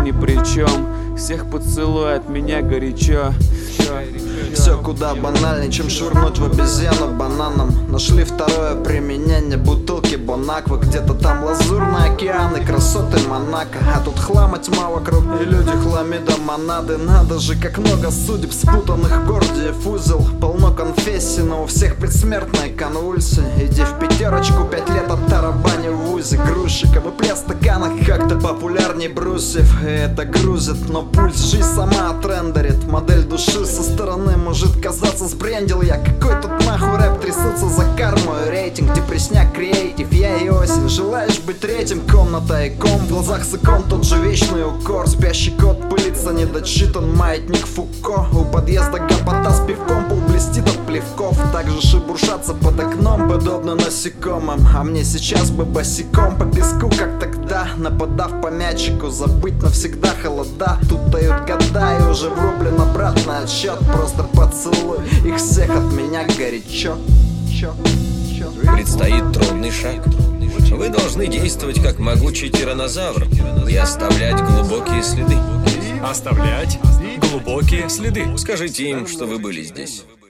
ни при чем. Всех поцелуй от меня горячо. Все куда банальнее, чем швырнуть в обезьяну бананом. Нашли второе применение бутылки Бонаквы. Где-то там лазурный океан и красоты Монако. А тут хлама тьма вокруг, и люди хламида монады. Надо же, как много судеб, спутанных гордиев узел. Полно конфессий, но у всех предсмертные конвульсии. Иди в пятерочку, 5 лет от тарабани в вузе. Грузчиком и плес в стаканах как-то популярней брусьев. И это грузит, но пульс жизнь сама отрендерит. Модель души со стороны может казаться, сбрендил я. Какой тут нахуй рэп, трясутся за карму и рейтинг. Депресняк, креатив, я и осень. Желаешь быть третьим, комната и ком. В глазах с икон тот же вечный укор. Спящий кот пылится, недочитан маятник Фуко. У подъезда гопота с пивком, пол блестит от плевков. Так же шебуршатся под окном, подобно насекомым. А мне сейчас бы босиком по песку, как тогда, нападав по мячику. Забыть навсегда холода. Тут дают года и уже врублен обратный отсчет. Просто поцелуй их всех от меня горячо. Предстоит трудный шаг. Вы должны действовать как могучий тираннозавр и оставлять глубокие следы. Оставлять глубокие следы. Скажите им, что вы были здесь.